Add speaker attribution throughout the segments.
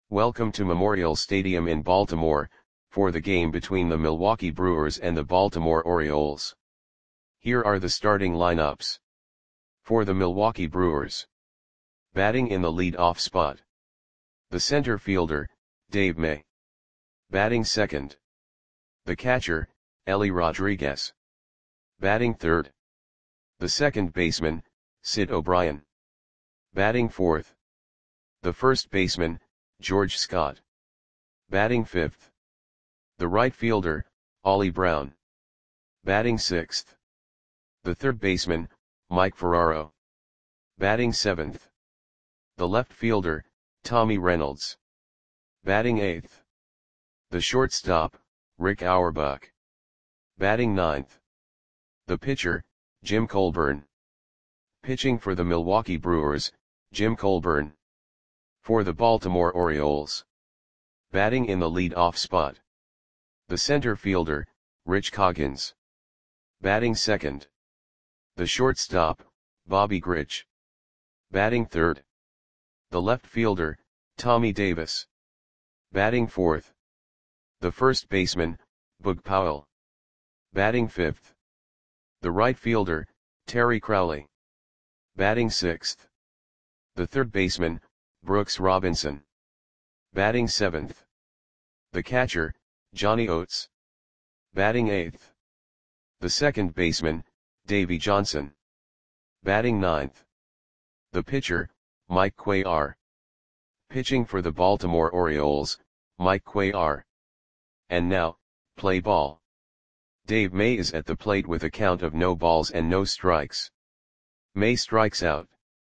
Speaker 1: Welcome to Memorial Stadium in Baltimore, for the game between the Milwaukee Brewers and the Baltimore Orioles. Here are the starting lineups. For the Milwaukee Brewers. Batting in the lead-off spot. The center fielder, Dave May. Batting second. The catcher, Ellie Rodriguez. Batting third. The second baseman, Sid O'Brien. Batting fourth. The first baseman, George Scott. Batting fifth. The right fielder, Ollie Brown. Batting sixth. The third baseman, Mike Ferraro. Batting seventh. The left fielder, Tommy Reynolds. Batting eighth. The shortstop, Rick Auerbach. Batting ninth. The pitcher, Jim Colburn. Pitching for the Milwaukee Brewers, Jim Colburn. For the Baltimore Orioles. Batting in the lead-off spot. The center fielder, Rich Coggins. Batting second. The shortstop, Bobby Grich. Batting third. The left fielder, Tommy Davis. Batting fourth. The first baseman, Bug Powell. Batting fifth. The right fielder, Terry Crowley. Batting sixth. The third baseman, Brooks Robinson. Batting seventh. The catcher, Johnny Oates. Batting eighth. The second baseman, Davey Johnson. Batting ninth. The pitcher, Mike Cuellar. Pitching for the Baltimore Orioles, Mike Cuellar. And now, play ball. Dave May is at the plate with a count of no balls and no strikes. May strikes out.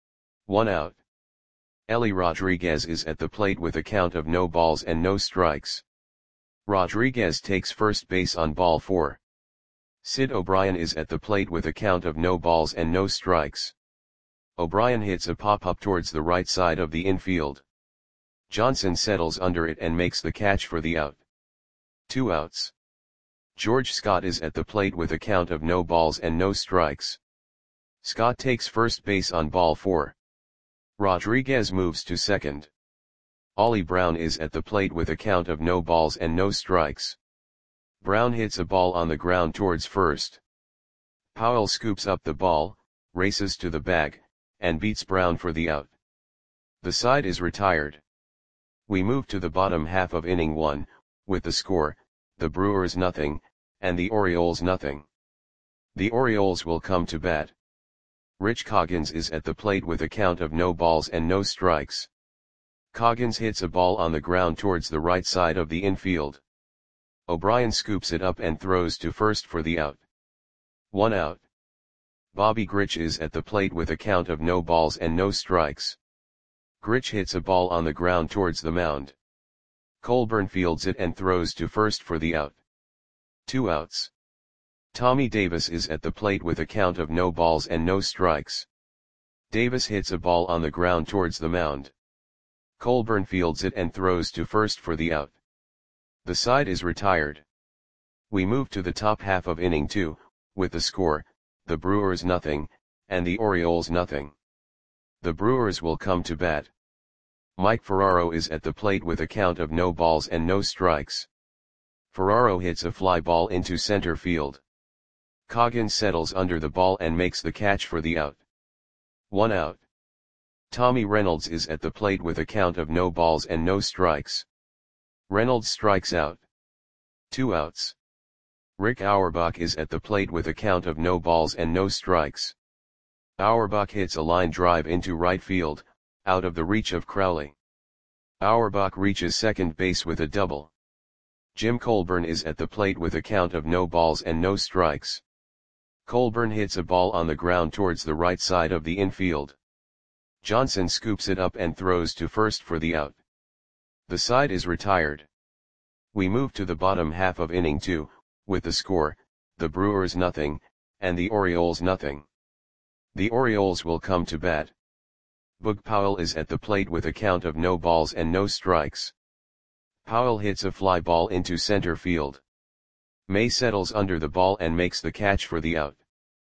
Speaker 1: 1 out. Ellie Rodriguez is at the plate with a count of no balls and no strikes. Rodriguez takes first base on ball 4. Sid O'Brien is at the plate with a count of no balls and no strikes. O'Brien hits a pop-up towards the right side of the infield. Johnson settles under it and makes the catch for the out. 2 outs. George Scott is at the plate with a count of no balls and no strikes. Scott takes first base on ball 4. Rodriguez moves to second. Ollie Brown is at the plate with a count of no balls and no strikes. Brown hits a ball on the ground towards first. Powell scoops up the ball, races to the bag, and beats Brown for the out. The side is retired. We move to the bottom half of inning 1, with the score, the Brewers nothing, and the Orioles nothing. The Orioles will come to bat. Rich Coggins is at the plate with a count of no balls and no strikes. Coggins hits a ball on the ground towards the right side of the infield. O'Brien scoops it up and throws to first for the out. 1 out. Bobby Grich is at the plate with a count of no balls and no strikes. Grich hits a ball on the ground towards the mound. Colburn fields it and throws to first for the out. 2 outs. Tommy Davis is at the plate with a count of no balls and no strikes. Davis hits a ball on the ground towards the mound. Colburn fields it and throws to first for the out. The side is retired. We move to the top half of inning 2, with the score, the Brewers nothing, and the Orioles nothing. The Brewers will come to bat. Mike Ferraro is at the plate with a count of no balls and no strikes. Ferraro hits a fly ball into center field. Coggins settles under the ball and makes the catch for the out. 1 out. Tommy Reynolds is at the plate with a count of no balls and no strikes. Reynolds strikes out. 2 outs. Rick Auerbach is at the plate with a count of no balls and no strikes. Auerbach hits a line drive into right field, out of the reach of Crowley. Auerbach reaches second base with a double. Jim Colburn is at the plate with a count of no balls and no strikes. Colburn hits a ball on the ground towards the right side of the infield. Johnson scoops it up and throws to first for the out. The side is retired. We move to the bottom half of inning 2, with the score, the Brewers nothing, and the Orioles nothing. The Orioles will come to bat. Bug Powell is at the plate with a count of no balls and no strikes. Powell hits a fly ball into center field. May settles under the ball and makes the catch for the out.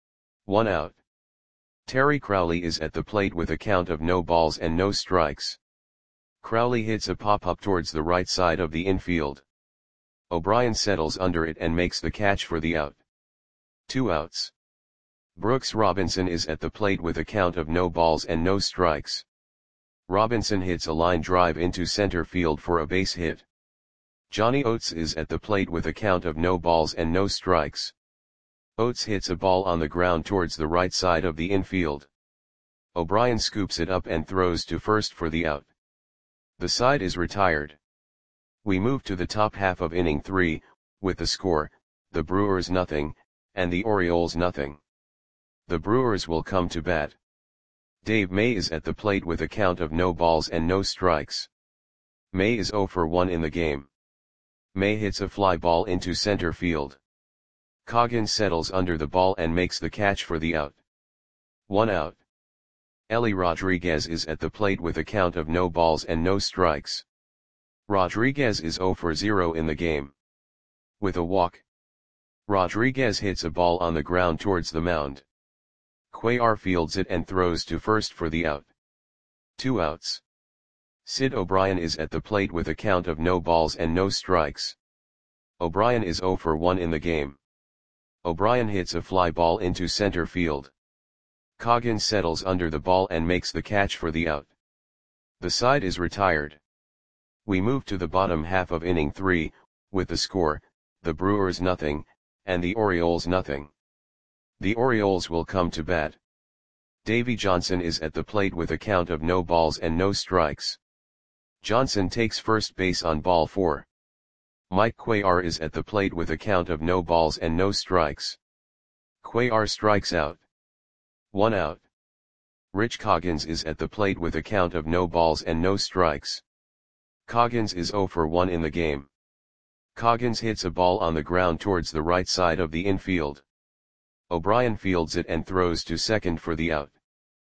Speaker 1: 1 out. Terry Crowley is at the plate with a count of no balls and no strikes. Crowley hits a pop-up towards the right side of the infield. O'Brien settles under it and makes the catch for the out. 2 outs. Brooks Robinson is at the plate with a count of no balls and no strikes. Robinson hits a line drive into center field for a base hit. Johnny Oates is at the plate with a count of no balls and no strikes. Oates hits a ball on the ground towards the right side of the infield. O'Brien scoops it up and throws to first for the out. The side is retired. We move to the top half of inning 3, with the score, the Brewers nothing, and the Orioles nothing. The Brewers will come to bat. Dave May is at the plate with a count of no balls and no strikes. May is 0 for 1 in the game. May hits a fly ball into center field. Coggins settles under the ball and makes the catch for the out. 1 out. Ellie Rodriguez is at the plate with a count of no balls and no strikes. Rodriguez is 0 for 0 in the game. With a walk, Rodriguez hits a ball on the ground towards the mound. Cuellar fields it and throws to first for the out. 2 outs. Sid O'Brien is at the plate with a count of no balls and no strikes. O'Brien is 0 for 1 in the game. O'Brien hits a fly ball into center field. Coggins settles under the ball and makes the catch for the out. The side is retired. We move to the bottom half of inning 3, with the score, the Brewers nothing, and the Orioles nothing. The Orioles will come to bat. Davy Johnson is at the plate with a count of no balls and no strikes. Johnson takes first base on ball 4. Mike Cuellar is at the plate with a count of no balls and no strikes. Cuellar strikes out. 1 out. Rich Coggins is at the plate with a count of no balls and no strikes. Coggins is 0 for 1 in the game. Coggins hits a ball on the ground towards the right side of the infield. O'Brien fields it and throws to second for the out.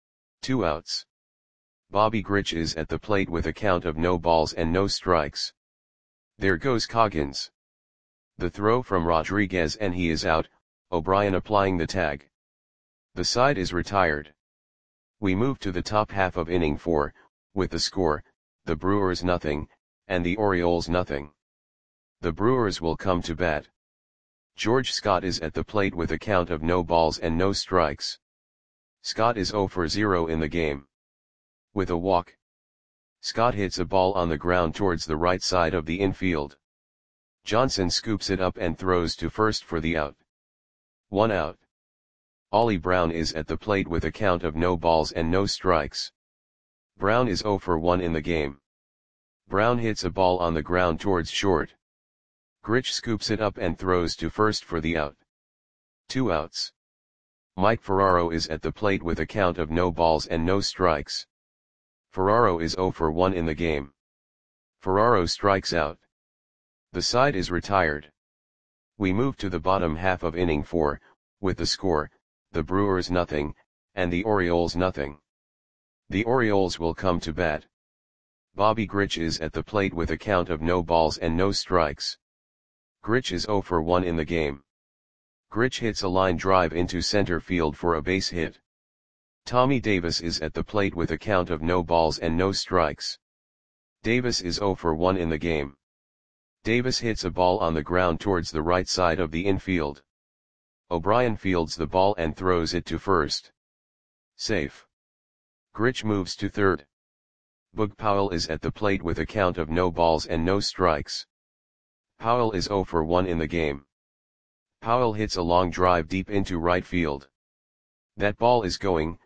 Speaker 1: 2 outs. Bobby Grich is at the plate with a count of no balls and no strikes. There goes Coggins. The throw from Rodriguez and he is out, O'Brien applying the tag. The side is retired. We move to the top half of inning 4, with the score, the Brewers nothing, and the Orioles nothing. The Brewers will come to bat. George Scott is at the plate with a count of no balls and no strikes. Scott is 0 for 0 in the game. With a walk, Scott hits a ball on the ground towards the right side of the infield. Johnson scoops it up and throws to first for the out. 1 out. Ollie Brown is at the plate with a count of no balls and no strikes. Brown is 0 for 1 in the game. Brown hits a ball on the ground towards short. Grich scoops it up and throws to first for the out. 2 outs. Mike Ferraro is at the plate with a count of no balls and no strikes. Ferraro is 0 for 1 in the game. Ferraro strikes out. The side is retired. We move to the bottom half of inning 4, with the score, the Brewers nothing, and the Orioles nothing. The Orioles will come to bat. Bobby Grich is at the plate with a count of no balls and no strikes. Grich is 0 for 1 in the game. Grich hits a line drive into center field for a base hit. Tommy Davis is at the plate with a count of no balls and no strikes. Davis is 0 for 1 in the game. Davis hits a ball on the ground towards the right side of the infield. O'Brien fields the ball and throws it to first. Safe. Grich moves to third. Boog Powell is at the plate with a count of no balls and no strikes. Powell is 0 for 1 in the game. Powell hits a long drive deep into right field. That ball is gone.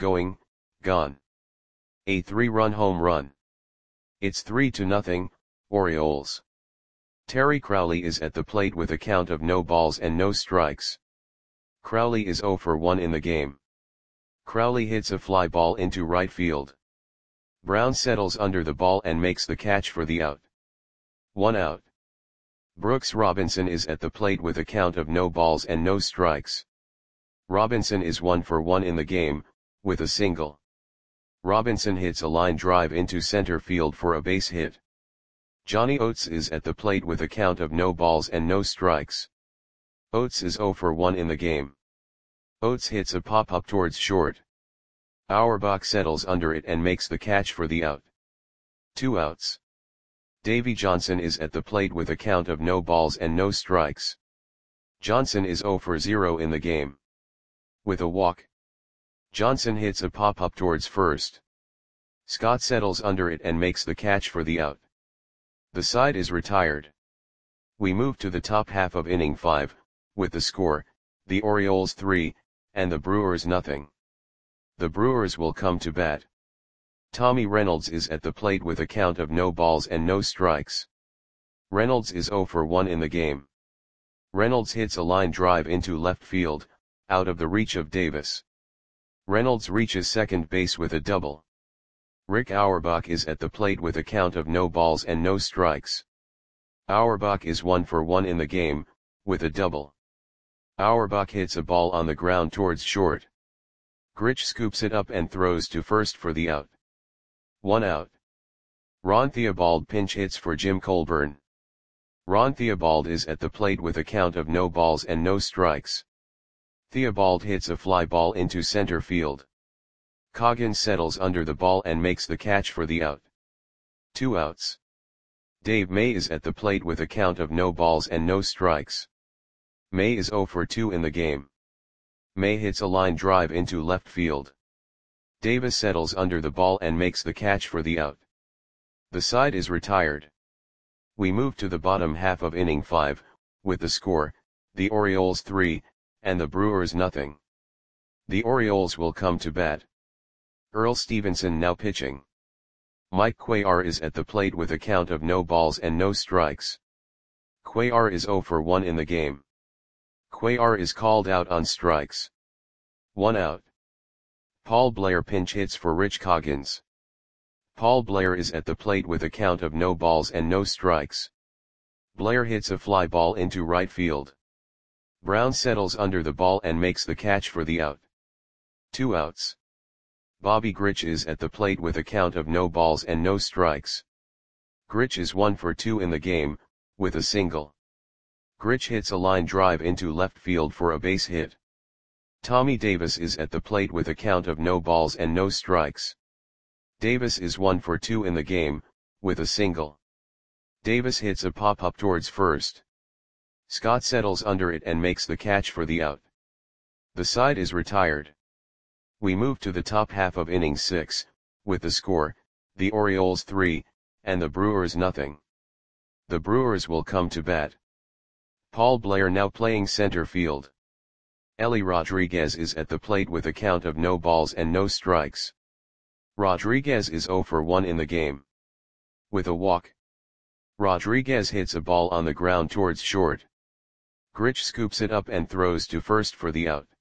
Speaker 1: A 3-run home run. It's 3-0, Orioles. Terry Crowley is at the plate with a count of no balls and no strikes. Crowley is 0 for 1 in the game. Crowley hits a fly ball into right field. Brown settles under the ball and makes the catch for the out. 1 out. Brooks Robinson is at the plate with a count of no balls and no strikes. Robinson is 1 for 1 in the game, with a single. Robinson hits a line drive into center field for a base hit. Johnny Oates is at the plate with a count of no balls and no strikes. Oates is 0 for 1 in the game. Oates hits a pop-up towards short. Auerbach settles under it and makes the catch for the out. 2 outs. Davy Johnson is at the plate with a count of no balls and no strikes. Johnson is 0 for 0 in the game. With a walk, Johnson hits a pop-up towards first. Scott settles under it and makes the catch for the out. The side is retired. We move to the top half of inning 5, with the score, the Orioles 3, and the Brewers nothing. The Brewers will come to bat. Tommy Reynolds is at the plate with a count of no balls and no strikes. Reynolds is 0 for 1 in the game. Reynolds hits a line drive into left field, out of the reach of Davis. Reynolds reaches second base with a double. Rick Auerbach is at the plate with a count of no balls and no strikes. Auerbach is 1 for 1 in the game, with a double. Auerbach hits a ball on the ground towards short. Grich scoops it up and throws to first for the out. 1 out. Ron Theobald pinch hits for Jim Colburn. Ron Theobald is at the plate with a count of no balls and no strikes. Theobald hits a fly ball into center field. Coggins settles under the ball and makes the catch for the out. 2 outs. Dave May is at the plate with a count of no balls and no strikes. May is 0 for 2 in the game. May hits a line drive into left field. Davis settles under the ball and makes the catch for the out. The side is retired. We move to the bottom half of inning 5, with the score, the Orioles 3, and the Brewers nothing. The Orioles will come to bat. Earl Stevenson now pitching. Mike Cuellar is at the plate with a count of no balls and no strikes. Cuellar is 0 for 1 in the game. Cuellar is called out on strikes. 1 out. Paul Blair pinch hits for Rich Coggins. Paul Blair is at the plate with a count of no balls and no strikes. Blair hits a fly ball into right field. Brown settles under the ball and makes the catch for the out. 2 outs. Bobby Grich is at the plate with a count of no balls and no strikes. Grich is 1 for 2 in the game, with a single. Grich hits a line drive into left field for a base hit. Tommy Davis is at the plate with a count of no balls and no strikes. Davis is 1 for 2 in the game, with a single. Davis hits a pop-up towards first. Scott settles under it and makes the catch for the out. The side is retired. We move to the top half of inning 6, with the score, the Orioles 3, and the Brewers nothing. The Brewers will come to bat. Paul Blair now playing center field. Ellie Rodriguez is at the plate with a count of no balls and no strikes. Rodriguez is 0 for 1 in the game. With a walk, Rodriguez hits a ball on the ground towards short. Grich scoops it up and throws to first for the out.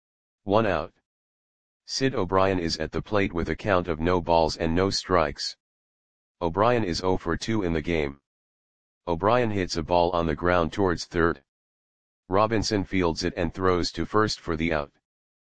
Speaker 1: 1 out. Sid O'Brien is at the plate with a count of no balls and no strikes. O'Brien is 0 for 2 in the game. O'Brien hits a ball on the ground towards third. Robinson fields it and throws to first for the out.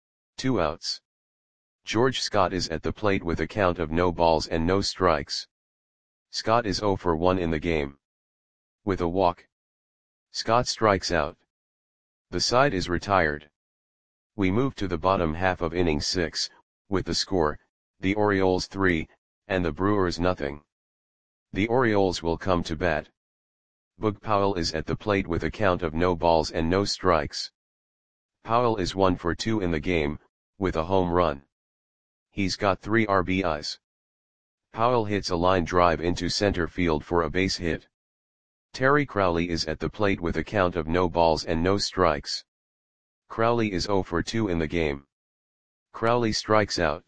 Speaker 1: 2 outs. George Scott is at the plate with a count of no balls and no strikes. Scott is 0 for 1 in the game. With a walk, Scott strikes out. The side is retired. We move to the bottom half of inning 6, with the score, the Orioles 3, and the Brewers nothing. The Orioles will come to bat. Boog Powell is at the plate with a count of no balls and no strikes. Powell is 1 for 2 in the game, with a home run. He's got 3 RBIs. Powell hits a line drive into center field for a base hit. Terry Crowley is at the plate with a count of no balls and no strikes. Crowley is 0 for 2 in the game. Crowley strikes out.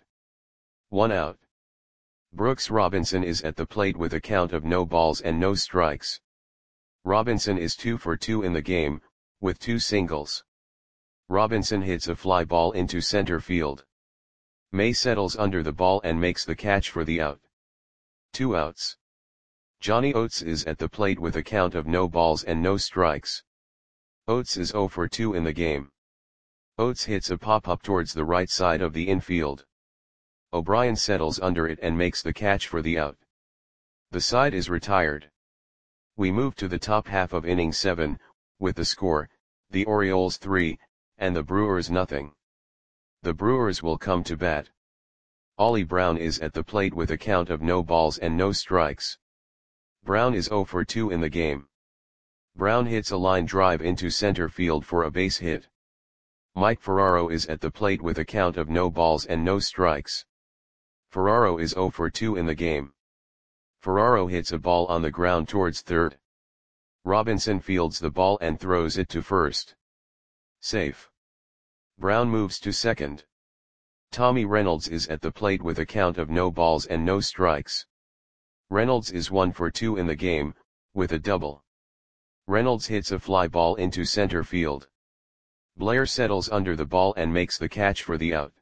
Speaker 1: 1 out. Brooks Robinson is at the plate with a count of no balls and no strikes. Robinson is 2 for 2 in the game, with 2 singles. Robinson hits a fly ball into center field. May settles under the ball and makes the catch for the out. 2 outs. Johnny Oates is at the plate with a count of no balls and no strikes. Oates is 0 for 2 in the game. Oates hits a pop-up towards the right side of the infield. O'Brien settles under it and makes the catch for the out. The side is retired. We move to the top half of inning 7, with the score, the Orioles 3, and the Brewers nothing. The Brewers will come to bat. Ollie Brown is at the plate with a count of no balls and no strikes. Brown is 0 for 2 in the game. Brown hits a line drive into center field for a base hit. Mike Ferraro is at the plate with a count of no balls and no strikes. Ferraro is 0 for 2 in the game. Ferraro hits a ball on the ground towards third. Robinson fields the ball and throws it to first. Safe. Brown moves to second. Tommy Reynolds is at the plate with a count of no balls and no strikes. Reynolds is 1 for 2 in the game, with a double. Reynolds hits a fly ball into center field. Blair settles under the ball and makes the catch for the out.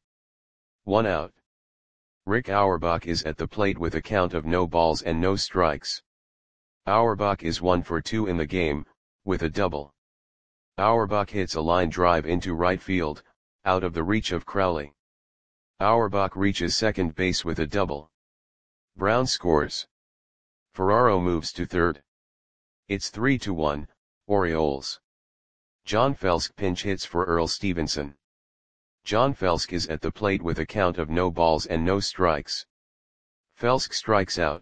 Speaker 1: 1 out. Rick Auerbach is at the plate with a count of no balls and no strikes. Auerbach is 1 for 2 in the game, with a double. Auerbach hits a line drive into right field, out of the reach of Crowley. Auerbach reaches second base with a double. Brown scores. Ferraro moves to third. It's 3-1, Orioles. John Felsk pinch hits for Earl Stevenson. John Felsk is at the plate with a count of no balls and no strikes. Felsk strikes out.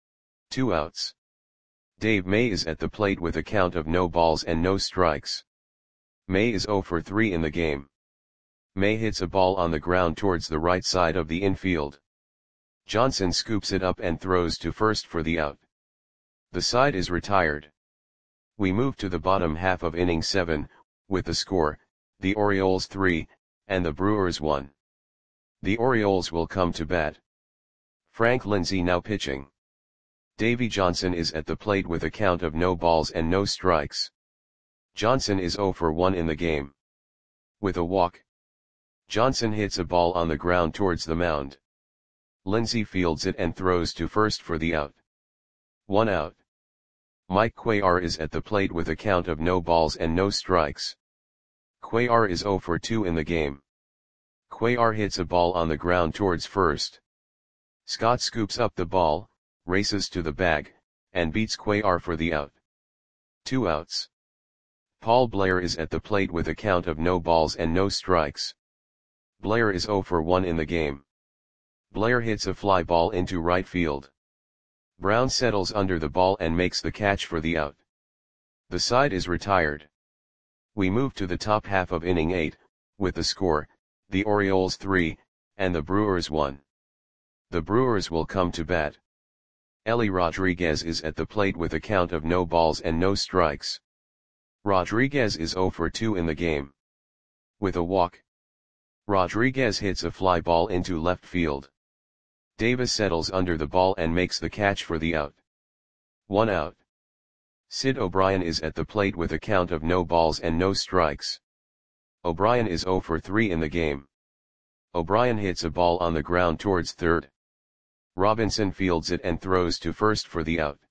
Speaker 1: 2 outs. Dave May is at the plate with a count of no balls and no strikes. May is 0 for 3 in the game. May hits a ball on the ground towards the right side of the infield. Johnson scoops it up and throws to first for the out. The side is retired. We move to the bottom half of inning 7, with the score, the Orioles 3, and the Brewers 1. The Orioles will come to bat. Frank Lindsay now pitching. Davey Johnson is at the plate with a count of no balls and no strikes. Johnson is 0 for 1 in the game. With a walk. Johnson hits a ball on the ground towards the mound. Lindsay fields it and throws to first for the out. 1 out. Mike Cuellar is at the plate with a count of no balls and no strikes. Cuellar is 0 for 2 in the game. Cuellar hits a ball on the ground towards first. Scott scoops up the ball, races to the bag, and beats Cuellar for the out. 2 outs. Paul Blair is at the plate with a count of no balls and no strikes. Blair is 0 for 1 in the game. Blair hits a fly ball into right field. Brown settles under the ball and makes the catch for the out. The side is retired. We move to the top half of inning 8, with the score, the Orioles 3, and the Brewers 1. The Brewers will come to bat. Ellie Rodriguez is at the plate with a count of no balls and no strikes. Rodriguez is 0 for 2 in the game. With a walk. Rodriguez hits a fly ball into left field. Davis settles under the ball and makes the catch for the out. 1 out. Sid O'Brien is at the plate with a count of no balls and no strikes. O'Brien is 0 for 3 in the game. O'Brien hits a ball on the ground towards third. Robinson fields it and throws to first for the out.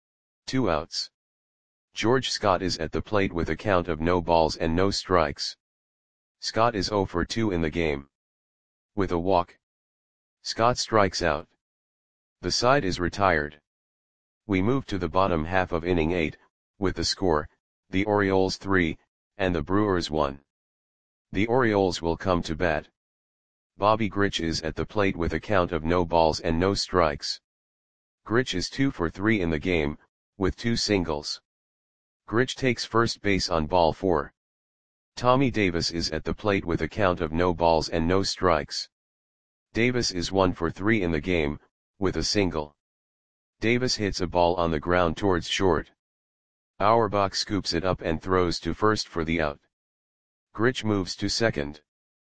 Speaker 1: 2 outs. George Scott is at the plate with a count of no balls and no strikes. Scott is 0 for 2 in the game. With a walk. Scott strikes out. The side is retired. We move to the bottom half of inning 8, with the score, the Orioles 3, and the Brewers 1. The Orioles will come to bat. Bobby Grich is at the plate with a count of no balls and no strikes. Grich is 2 for 3 in the game, with 2 singles. Grich takes first base on ball 4. Tommy Davis is at the plate with a count of no balls and no strikes. Davis is 1 for 3 in the game, with a single. Davis hits a ball on the ground towards short. Auerbach scoops it up and throws to first for the out. Grich moves to second.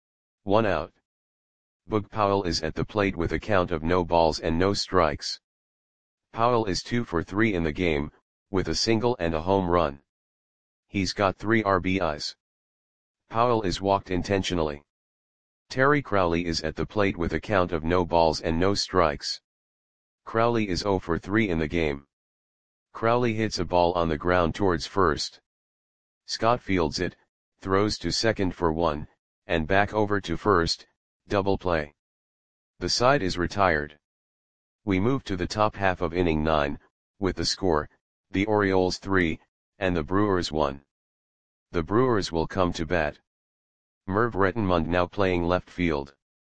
Speaker 1: 1 out. Boog Powell is at the plate with a count of no balls and no strikes. Powell is 2 for 3 in the game, with a single and a home run. He's got 3 RBIs. Powell is walked intentionally. Terry Crowley is at the plate with a count of no balls and no strikes. Crowley is 0 for 3 in the game. Crowley hits a ball on the ground towards first. Scott fields it, throws to second for 1, and back over to first, double play. The side is retired. We move to the top half of inning 9, with the score, the Orioles 3, and the Brewers 1. The Brewers will come to bat. Merv Rettenmund now playing left field.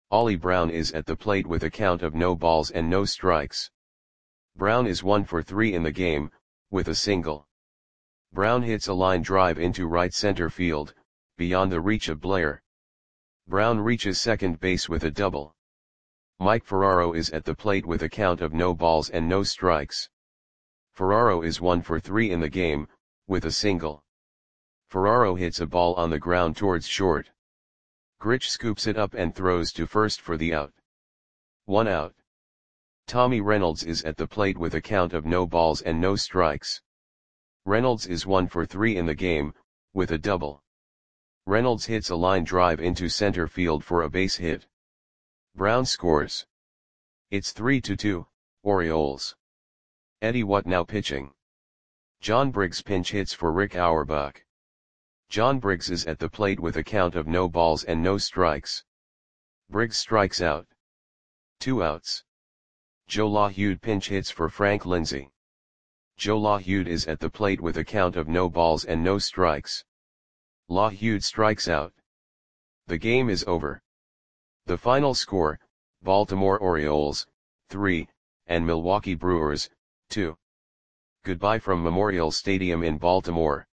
Speaker 1: Ollie Brown is at the plate with a count of no balls and no strikes. Brown is 1 for 3 in the game, with a single. Brown hits a line drive into right center field, beyond the reach of Blair. Brown reaches second base with a double. Mike Ferraro is at the plate with a count of no balls and no strikes. Ferraro is 1 for 3 in the game, with a single. Ferraro hits a ball on the ground towards short. Grich scoops it up and throws to first for the out. 1 out. Tommy Reynolds is at the plate with a count of no balls and no strikes. Reynolds is 1 for 3 in the game, with a double. Reynolds hits a line drive into center field for a base hit. Brown scores. It's 3-2, Orioles. Eddie What now pitching. John Briggs pinch hits for Rick Auerbach. John Briggs is at the plate with a count of no balls and no strikes. Briggs strikes out. 2 outs. Joe LaHude pinch hits for Frank Lindsay. Joe LaHude is at the plate with a count of no balls and no strikes. LaHude strikes out. The game is over. The final score, Baltimore Orioles, 3, and Milwaukee Brewers, 2. Goodbye from Memorial Stadium in Baltimore.